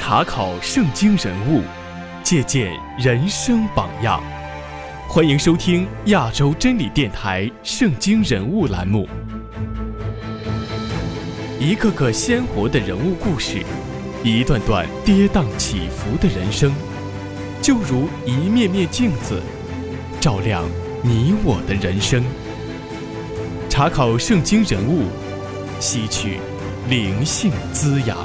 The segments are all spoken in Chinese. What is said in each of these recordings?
查考圣经人物，借鉴人生榜样。欢迎收听亚洲真理电台圣经人物栏目，一个个鲜活的人物故事，一段段跌宕起伏的人生，就如一面面镜子，照亮你我的人生。查考圣经人物，吸取灵性滋养。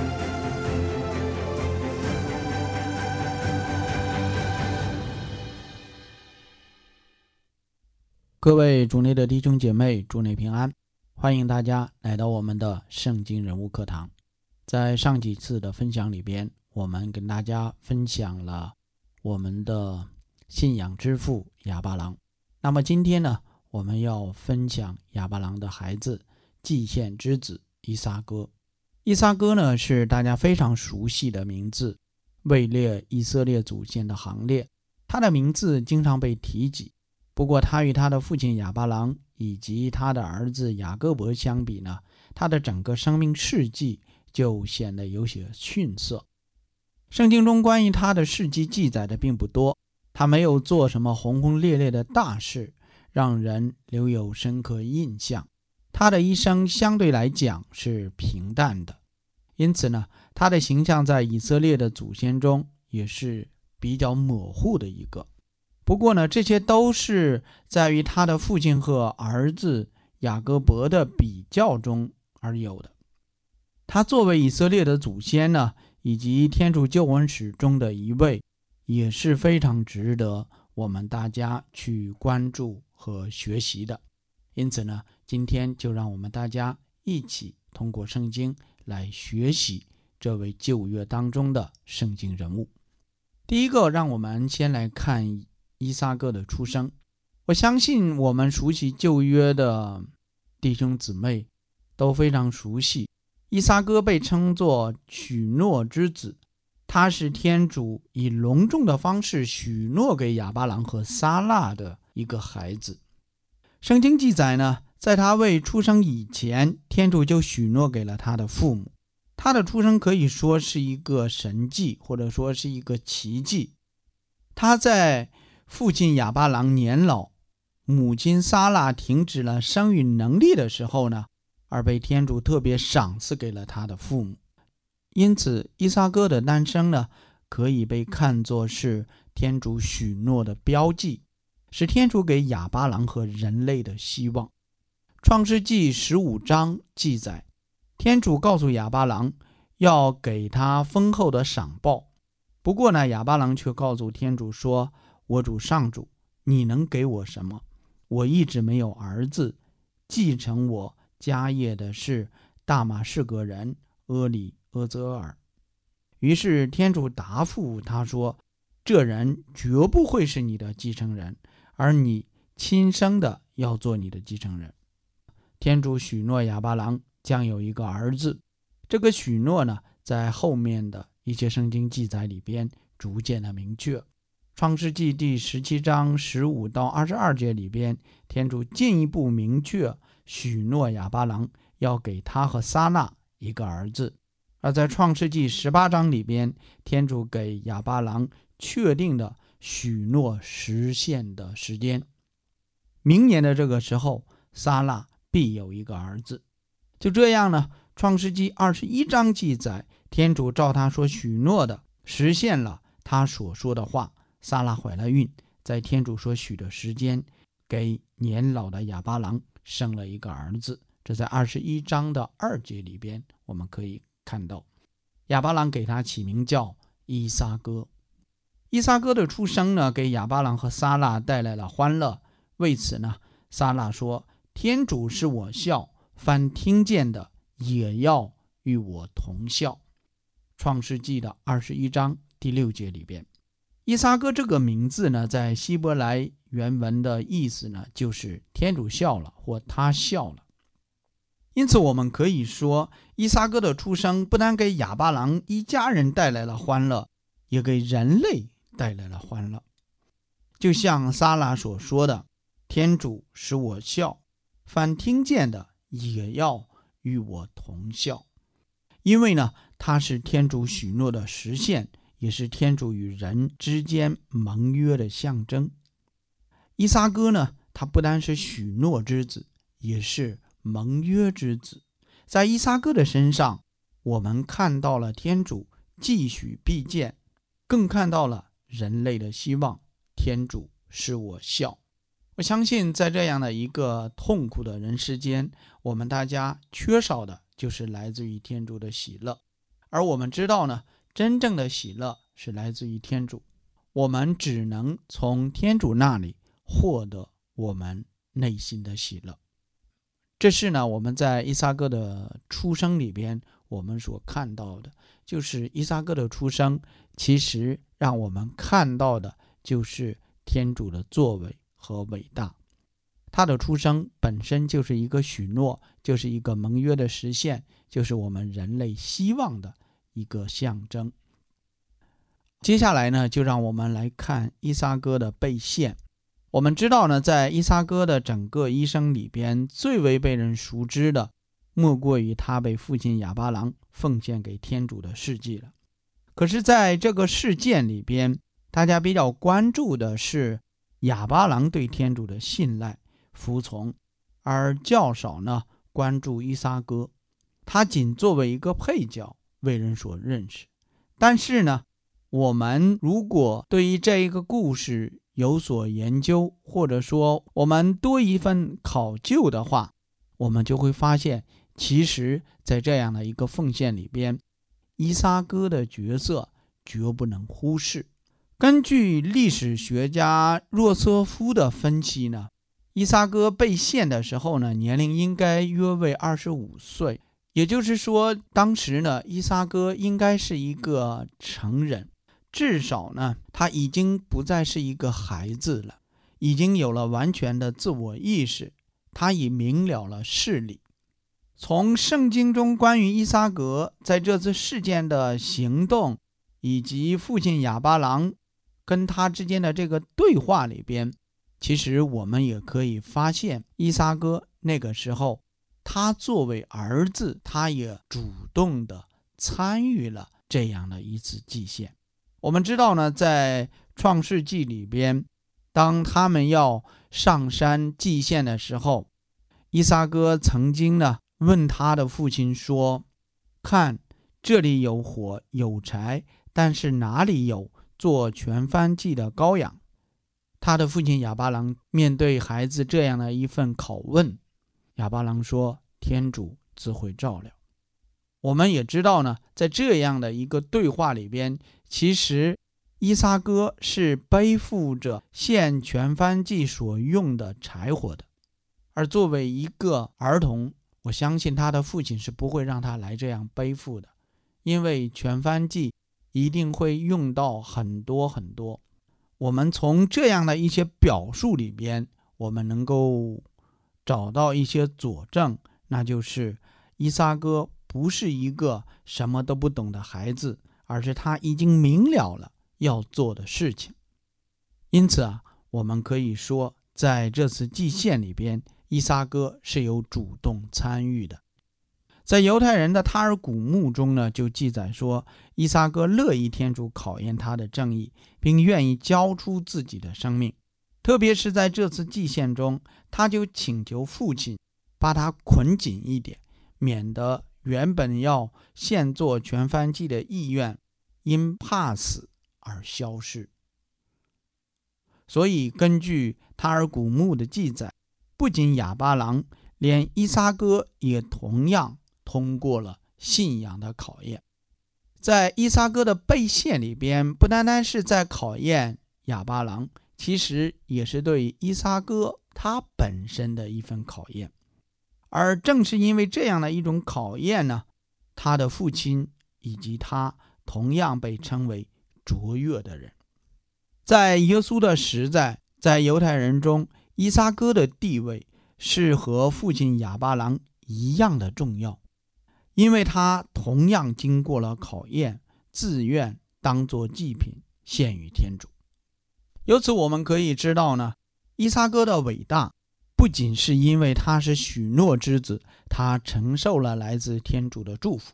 各位主内的弟兄姐妹，主内平安，欢迎大家来到我们的圣经人物课堂。在上几次的分享里边，我们跟大家分享了我们的信仰之父亚巴郎。那么今天呢，我们要分享亚巴郎的孩子祭献之子以撒哥。以撒哥呢，是大家非常熟悉的名字，位列以色列祖先的行列，他的名字经常被提及。不过他与他的父亲亚巴郎以及他的儿子雅各伯相比呢，他的整个生命事迹就显得有些逊色。圣经中关于他的事迹记载的并不多，他没有做什么轰轰烈烈的大事，让人留有深刻印象。他的一生相对来讲是平淡的，因此呢，他的形象在以色列的祖先中也是比较模糊的一个。不过呢，这些都是在于他的父亲和儿子雅各伯的比较中而有的。他作为以色列的祖先呢，以及天主救恩史中的一位，也是非常值得我们大家去关注和学习的。因此呢，今天就让我们大家一起通过圣经来学习这位旧约当中的圣经人物。第一个，让我们先来看以撒哥的出生。我相信我们熟悉旧约的弟兄姊妹都非常熟悉，以撒哥被称作许诺之子，他是天主以隆重的方式许诺给亚巴郎和撒拉的一个孩子。圣经记载呢，在他未出生以前，天主就许诺给了他的父母。他的出生可以说是一个神迹，或者说是一个奇迹。他在父亲亚巴郎年老，母亲撒拉停止了生育能力的时候呢，而被天主特别赏赐给了他的父母。因此以撒哥的诞生呢，可以被看作是天主许诺的标记，是天主给亚巴郎和人类的希望。创世纪15章记载，天主告诉亚巴郎要给他丰厚的赏报。不过呢，亚巴郎却告诉天主说，我主上主，你能给我什么？我一直没有儿子，继承我家业的是大马士革人阿里阿泽尔。于是天主答复他说，这人绝不会是你的继承人，而你亲生的要做你的继承人。天主许诺亚巴郎将有一个儿子，这个许诺呢，在后面的一些圣经记载里边逐渐的明确。创世纪第17章15到22节里边，天主进一步明确许诺亚巴郎要给他和撒拉一个儿子。而在创世纪18章里边，天主给亚巴郎确定的许诺实现的时间，明年的这个时候，撒拉必有一个儿子。就这样呢，创世纪21章记载，天主照他所许诺的实现了他所说的话，撒拉怀了孕，在天主所许的时间，给年老的亚巴郎生了一个儿子。这在21章的2节里边我们可以看到，亚巴郎给他起名叫以撒哥。以撒哥的出生呢，给亚巴郎和撒拉带来了欢乐。为此呢，撒拉说，天主是我笑，凡听见的也要与我同笑。创世纪的21章第6节里边，以撒哥这个名字呢，在希伯来原文的意思呢，就是天主笑了，或他笑了。因此我们可以说，以撒哥的出生不但给亚巴郎一家人带来了欢乐，也给人类带来了欢乐。就像撒拉所说的，天主使我笑，凡听见的也要与我同笑。因为呢， 它是天主许诺的实现，也是天主与人之间盟约的象征。依撒哥呢，他不单是许诺之子，也是盟约之子。在依撒哥的身上，我们看到了天主既许必见，更看到了人类的希望，天主使我笑。我相信在这样的一个痛苦的人世间，我们大家缺少的就是来自于天主的喜乐。而我们知道呢，真正的喜乐是来自于天主，我们只能从天主那里获得我们内心的喜乐。这是呢，我们在依撒哥的出生里边我们所看到的，就是依撒哥的出生其实让我们看到的就是天主的作为和伟大。他的出生本身就是一个许诺，就是一个盟约的实现，就是我们人类希望的一个象征。接下来呢，就让我们来看依撒哥的被献。我们知道呢，在依撒哥的整个一生里边，最为被人熟知的莫过于他被父亲亚巴郎奉献给天主的事迹了。可是在这个事件里边，大家比较关注的是亚巴郎对天主的信赖服从，而较少呢关注依撒哥。他仅作为一个配角为人所认识。但是呢，我们如果对于这一个故事有所研究，或者说我们多一份考究的话，我们就会发现，其实在这样的一个奉献里边，依撒哥的角色绝不能忽视。根据历史学家若瑟夫的分析呢，依撒哥被献的时候呢，年龄应该约为25岁，也就是说，当时呢，依撒哥应该是一个成人，至少呢，他已经不再是一个孩子了，已经有了完全的自我意识，他已明了了事理。从圣经中关于依撒格在这次事件的行动，以及父亲亚巴郎跟他之间的这个对话里边，其实我们也可以发现，依撒哥那个时候，他作为儿子，他也主动的参与了这样的一次祭献。我们知道呢，在创世纪里边，当他们要上山祭献的时候，依撒哥曾经呢问他的父亲说，看，这里有火有柴，但是哪里有做全燔祭的羔羊？他的父亲亚巴郎面对孩子这样的一份拷问，亚巴郎说，天主自会照料。我们也知道呢，在这样的一个对话里边，其实依撒哥是背负着献全燔祭所用的柴火的，而作为一个儿童，我相信他的父亲是不会让他来这样背负的，因为全燔祭一定会用到很多很多。我们从这样的一些表述里边，我们能够找到一些佐证，那就是依撒哥不是一个什么都不懂的孩子，而是他已经明了了要做的事情。因此啊，我们可以说，在这次祭献里边，依撒哥是有主动参与的。在犹太人的塔尔古墓中呢，就记载说，依撒哥乐意天主考验他的正义，并愿意交出自己的生命。特别是在这次祭献中，他就请求父亲把他捆紧一点，免得原本要献作全燔祭的意愿因怕死而消失。所以根据塔尔古墓的记载，不仅亚巴郎，连依撒哥也同样通过了信仰的考验。在依撒哥的被献里边，不单单是在考验亚巴郎，其实也是对依撒哥他本身的一份考验。而正是因为这样的一种考验呢，他的父亲以及他同样被称为卓越的人。在耶稣的时代，在犹太人中，依撒哥的地位是和父亲亚巴郎一样的重要，因为他同样经过了考验，自愿当作祭品献于天主。由此我们可以知道呢，依撒哥的伟大不仅是因为他是许诺之子，他承受了来自天主的祝福，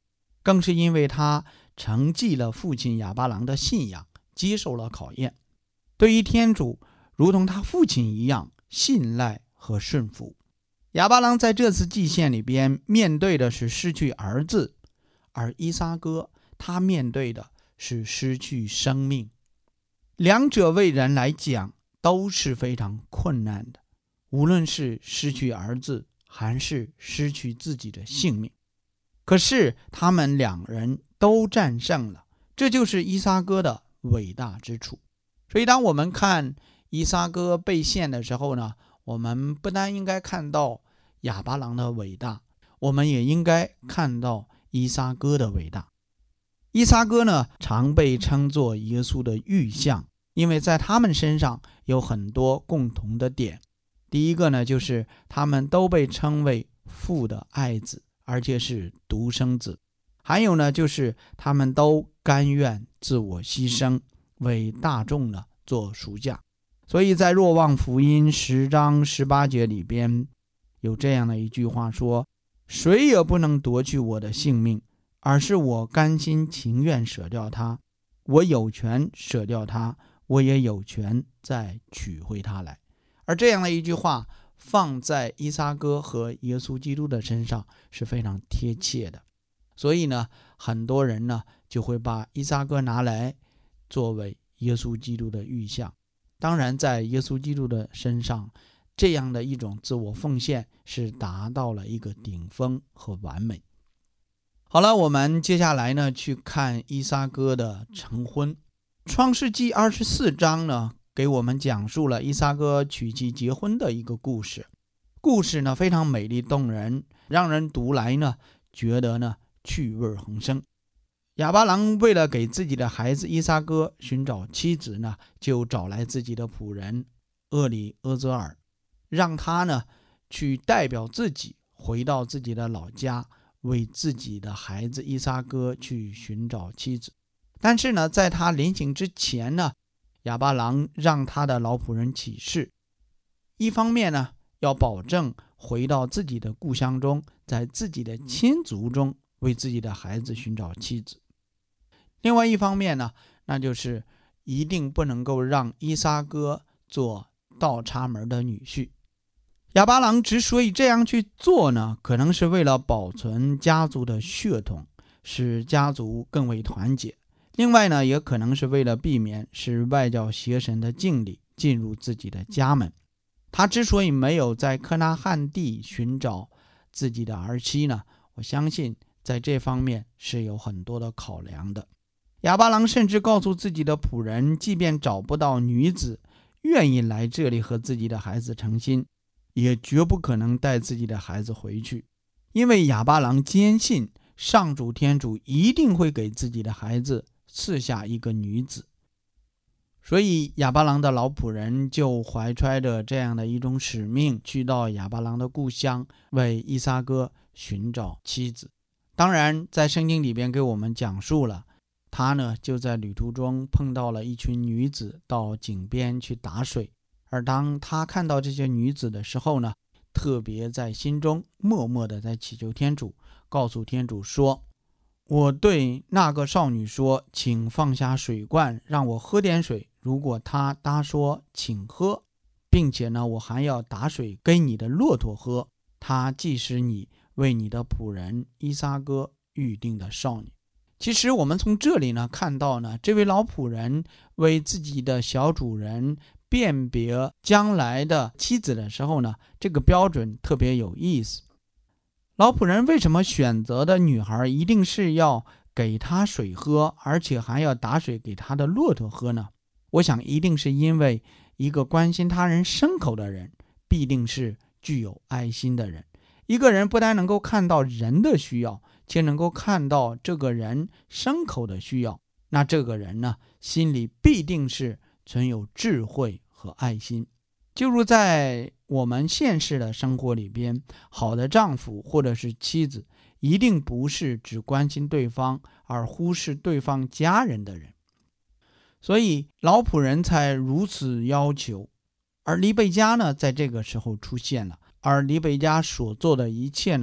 更是因为他承继了父亲亚巴郎的信仰，接受了考验，对于天主如同他父亲一样信赖和顺服。亚巴郎在这次祭献里边面对的是失去儿子，而伊撒哥他面对的是失去生命。两者为人来讲都是非常困难的，无论是失去儿子还是失去自己的性命。可是他们两人都战胜了，这就是伊撒哥的伟大之处。所以当我们看伊撒哥被献的时候呢，我们不但应该看到亚巴郎的伟大，我们也应该看到伊撒哥的伟大。伊撒哥呢，常被称作耶稣的预像，因为在他们身上有很多共同的点。第一个呢，就是他们都被称为父的爱子，而且是独生子。还有呢，就是他们都甘愿自我牺牲，为大众呢做赎价。所以在若望福音10章18节里边有这样的一句话说，谁也不能夺去我的性命，而是我甘心情愿舍掉它，我有权舍掉它，我也有权再取回它来。而这样的一句话放在伊撒哥和耶稣基督的身上是非常贴切的。所以呢，很多人呢就会把伊撒哥拿来作为耶稣基督的预像。当然在耶稣基督的身上，这样的一种自我奉献是达到了一个顶峰和完美。好了，我们接下来呢去看伊撒哥的成婚。创世纪24章呢给我们讲述了伊撒哥娶妻结婚的一个故事。故事呢非常美丽动人，让人读来呢觉得呢趣味横生。亚巴郎为了给自己的孩子伊撒哥寻找妻子呢，就找来自己的仆人厄里阿泽尔，让他呢去代表自己回到自己的老家，为自己的孩子伊撒哥去寻找妻子。但是呢，在他临行之前呢，亚巴郎让他的老仆人起誓，一方面呢要保证回到自己的故乡中，在自己的亲族中为自己的孩子寻找妻子。另外一方面呢，那就是一定不能够让伊撒哥做倒插门的女婿。亚巴郎之所以这样去做呢，可能是为了保存家族的血统，使家族更为团结。另外呢，也可能是为了避免使外教邪神的禁礼进入自己的家门。他之所以没有在克纳汉地寻找自己的儿妻呢，我相信在这方面是有很多的考量的。亚巴郎甚至告诉自己的仆人，即便找不到女子愿意来这里和自己的孩子成亲，也绝不可能带自己的孩子回去，因为亚巴郎坚信上主天主一定会给自己的孩子赐下一个女子。所以亚巴郎的老仆人就怀揣着这样的一种使命，去到亚巴郎的故乡，为伊撒哥寻找妻子。当然在圣经里边给我们讲述了，他呢就在旅途中碰到了一群女子到井边去打水，而当他看到这些女子的时候呢，特别在心中默默的在祈求天主，告诉天主说，我对那个少女说，请放下水罐让我喝点水，如果她答说请喝，并且呢我还要打水给你的骆驼喝，她既是你为你的仆人伊撒哥预定的少女。其实我们从这里呢看到呢，这位老仆人为自己的小主人辨别将来的妻子的时候呢，这个标准特别有意思。老仆人为什么选择的女孩一定是要给他水喝，而且还要打水给他的骆驼喝呢？我想一定是因为一个关心他人牲口的人必定是具有爱心的人。一个人不但能够看到人的需要，且能够看到这个人牲口的需要，那这个人呢，心里必定是存有智慧和爱心。就如在我们现实的生活里边，好的丈夫或者是妻子一定不是只关心对方而忽视对方家人的人。所以老仆人才如此要求。而黎贝加呢，在这个时候出现了，而黎贝加所做的一切呢，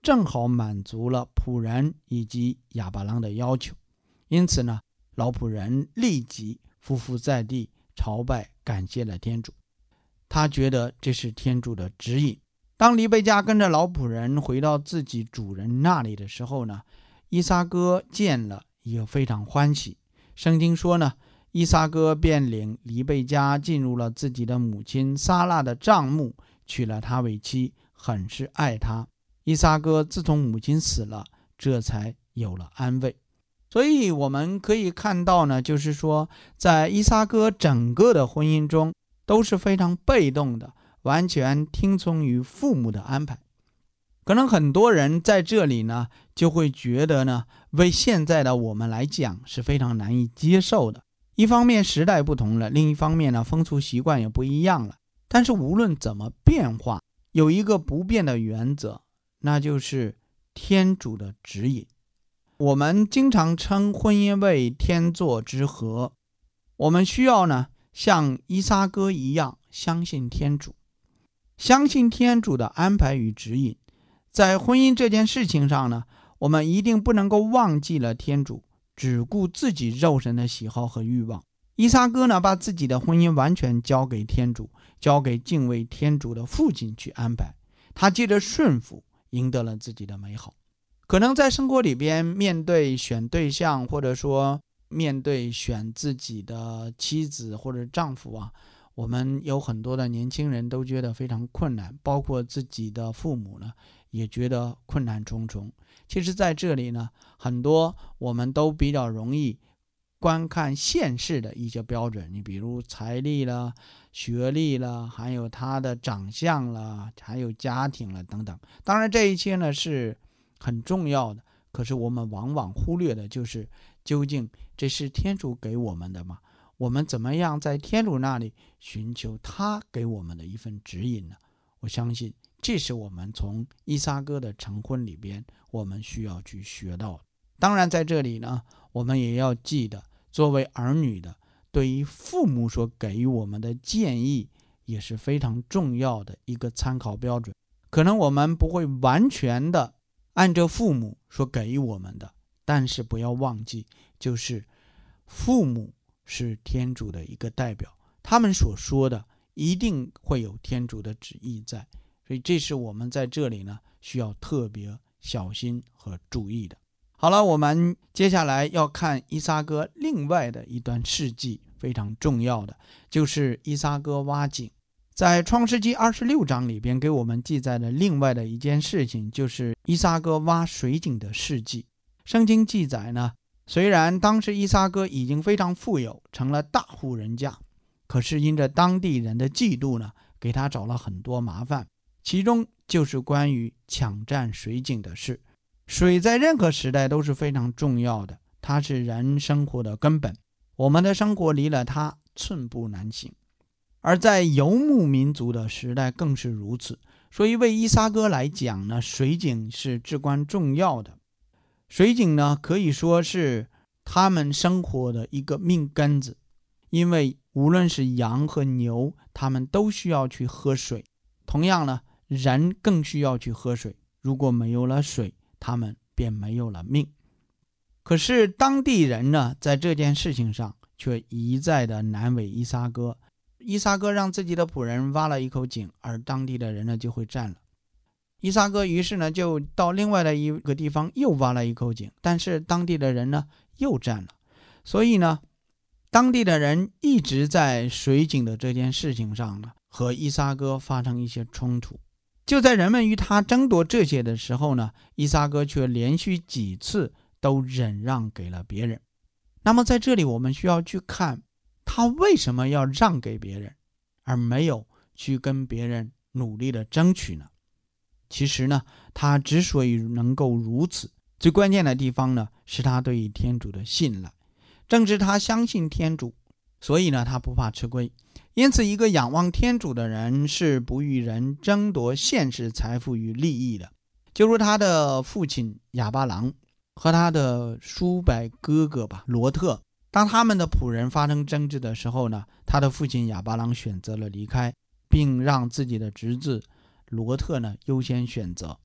正好满足了仆人以及亚巴郎的要求。因此呢，老仆人立即匍匐在地朝拜，感谢了天主。他觉得这是天主的指引。当黎贝加跟着老仆人回到自己主人那里的时候呢，伊撒哥见了也非常欢喜。圣经说呢，伊撒哥便领黎贝加进入了自己的母亲撒拉的帐幕，娶了她为妻，很是爱她。伊撒哥自从母亲死了，这才有了安慰。所以我们可以看到呢，就是说在伊撒哥整个的婚姻中都是非常被动的，完全听从于父母的安排。可能很多人在这里呢就会觉得呢，为现在的我们来讲是非常难以接受的。一方面时代不同了，另一方面呢风俗习惯也不一样了。但是无论怎么变化，有一个不变的原则，那就是天主的指引。我们经常称婚姻为天作之合，我们需要呢像伊撒哥一样相信天主，相信天主的安排与指引。在婚姻这件事情上呢，我们一定不能够忘记了天主，只顾自己肉身的喜好和欲望。伊撒哥呢把自己的婚姻完全交给天主，交给敬畏天主的父亲去安排。他借着顺服赢得了自己的美好。可能在生活里边，面对选对象，或者说面对选自己的妻子或者丈夫啊，我们有很多的年轻人都觉得非常困难，包括自己的父母呢也觉得困难重重。其实在这里呢，很多我们都比较容易观看现世的一些标准，你比如财力了、学历了，还有他的长相了，还有家庭了等等。当然这一切呢是很重要的，可是我们往往忽略的就是究竟这是天主给我们的吗？我们怎么样在天主那里寻求他给我们的一份指引呢？我相信这是我们从伊撒哥的成婚里边我们需要去学到的。当然在这里呢，我们也要记得，作为儿女的，对于父母所给予我们的建议也是非常重要的一个参考标准。可能我们不会完全的按照父母所给予我们的，但是不要忘记，就是父母是天主的一个代表，他们所说的一定会有天主的旨意在，所以这是我们在这里呢需要特别小心和注意的。好了，我们接下来要看伊撒哥另外的一段事迹，非常重要的就是伊撒哥挖井。在创世纪26章里边给我们记载了另外的一件事情，就是伊撒哥挖水井的事迹。圣经记载呢，虽然当时伊撒哥已经非常富有，成了大户人家，可是因着当地人的嫉妒呢，给他找了很多麻烦，其中就是关于抢占水井的事。水在任何时代都是非常重要的，它是人生活的根本，我们的生活离了它寸步难行。而在游牧民族的时代更是如此，所以为伊撒哥来讲呢，水井是至关重要的。水井呢，可以说是他们生活的一个命根子，因为无论是羊和牛，他们都需要去喝水。同样呢，人更需要去喝水，如果没有了水，他们便没有了命。可是当地人呢，在这件事情上却一再的难为伊撒哥。伊撒哥让自己的仆人挖了一口井，而当地的人呢就会占了。伊撒哥于是呢就到另外的一个地方又挖了一口井，但是当地的人呢又占了。所以呢，当地的人一直在水井的这件事情上呢和伊撒哥发生一些冲突。就在人们与他争夺这些的时候呢，伊撒哥却连续几次都忍让给了别人。那么在这里我们需要去看他为什么要让给别人，而没有去跟别人努力的争取呢？其实呢，他之所以能够如此，最关键的地方呢，是他对于天主的信赖。正是他相信天主，所以呢，他不怕吃亏。因此，一个仰望天主的人是不与人争夺现世财富与利益的。就如他的父亲亚巴郎和他的叔伯哥哥罗特，当他们的仆人发生争执的时候呢，他的父亲亚巴郎选择了离开，并让自己的侄子罗特呢优先选择。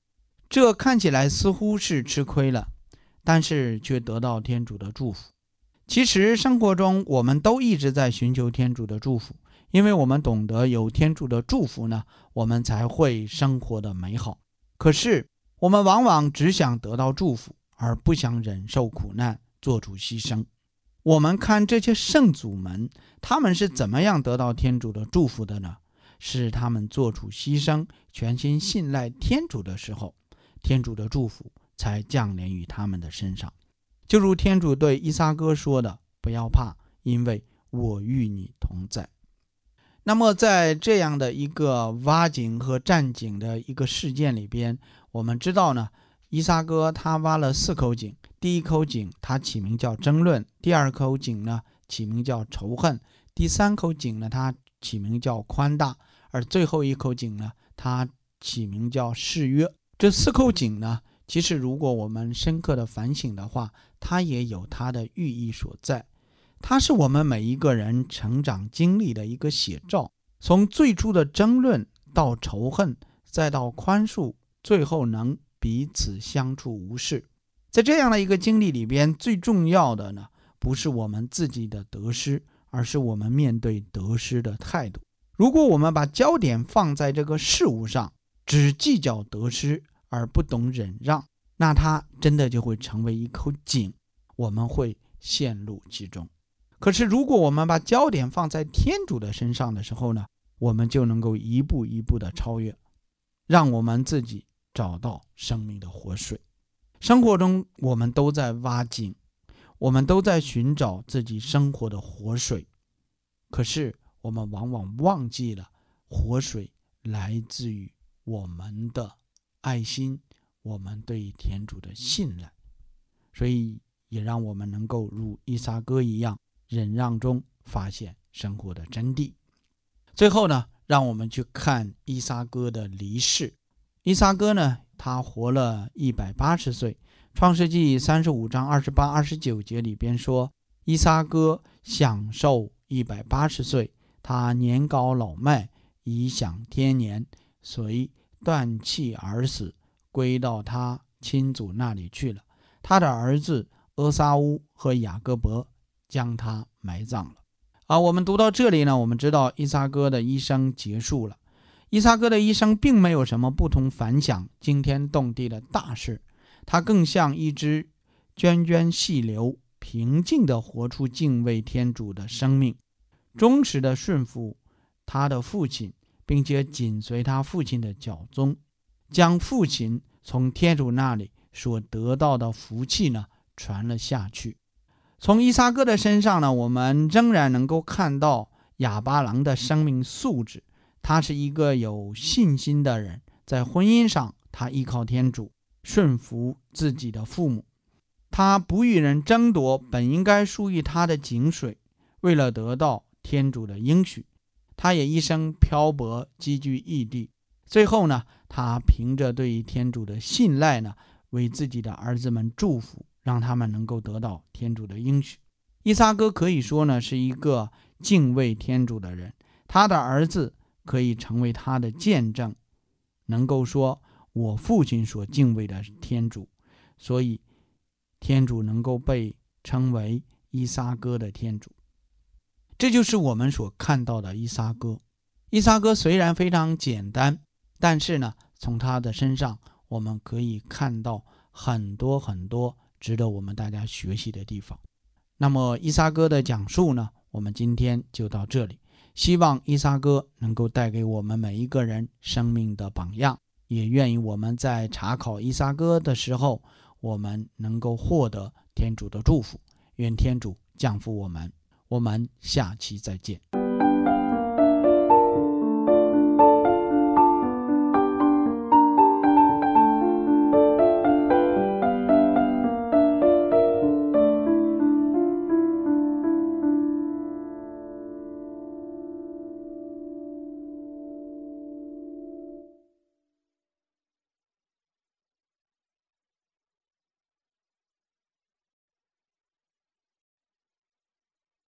这看起来似乎是吃亏了，但是却得到天主的祝福。其实生活中我们都一直在寻求天主的祝福，因为我们懂得有天主的祝福呢，我们才会生活的美好。可是我们往往只想得到祝福，而不想忍受苦难，做出牺牲。我们看这些圣祖们，他们是怎么样得到天主的祝福的呢？是他们做出牺牲，全心信赖天主的时候，天主的祝福才降临于他们的身上。就如天主对依撒哥说的，不要怕，因为我与你同在。那么在这样的一个挖井和占井的一个事件里边，我们知道呢，依撒哥他挖了4口井，第一口井他起名叫争论，第二口井呢起名叫仇恨，第3口井呢他起名叫宽大，而最后一口井呢他起名叫誓约。这4口井呢，其实如果我们深刻的反省的话，它也有它的寓意所在。它是我们每一个人成长经历的一个写照，从最初的争论到仇恨，再到宽恕，最后能彼此相处无事。在这样的一个经历里边，最重要的呢，不是我们自己的得失，而是我们面对得失的态度。如果我们把焦点放在这个事物上，只计较得失而不懂忍让，那它真的就会成为一口井，我们会陷入其中。可是如果我们把焦点放在天主的身上的时候呢，我们就能够一步一步的超越，让我们自己找到生命的活水。生活中我们都在挖井，我们都在寻找自己生活的活水，可是我们往往忘记了活水来自于我们的爱心，我们对天主的信赖。所以也让我们能够如依撒哥一样，忍让中发现生活的真谛。最后呢，让我们去看依撒哥的离世。依撒哥呢，他活了180岁。创世纪35章28、29节里边说，依撒哥享寿180岁，他年高老迈，已享天年，遂断气而死，归到他亲族那里去了。他的儿子阿撒乌和雅各伯将他埋葬了。我们读到这里呢，我们知道依撒哥的一生结束了。依撒哥的一生并没有什么不同凡响、惊天动地的大事，他更像一支涓涓细流，平静地活出敬畏天主的生命，忠实地顺服他的父亲，并且紧随他父亲的脚踪，将父亲从天主那里所得到的福气呢传了下去。从依撒哥的身上呢，我们仍然能够看到亚巴郎的生命素质。他是一个有信心的人，在婚姻上他依靠天主，顺服自己的父母，他不与人争夺本应该属于他的井水，为了得到天主的应许，他也一生漂泊寄居异地。最后呢，他凭着对天主的信赖呢，为自己的儿子们祝福，让他们能够得到天主的应许。依撒哥可以说呢，是一个敬畏天主的人，他的儿子可以成为他的见证，能够说我父亲所敬畏的天主，所以天主能够被称为依撒哥的天主。这就是我们所看到的依撒哥。依撒哥虽然非常简单，但是呢，从他的身上我们可以看到很多很多值得我们大家学习的地方。那么依撒哥的讲述呢，我们今天就到这里。希望依撒哥能够带给我们每一个人生命的榜样，也愿意我们在查考依撒哥的时候，我们能够获得天主的祝福。愿天主降福我们，我们下期再见。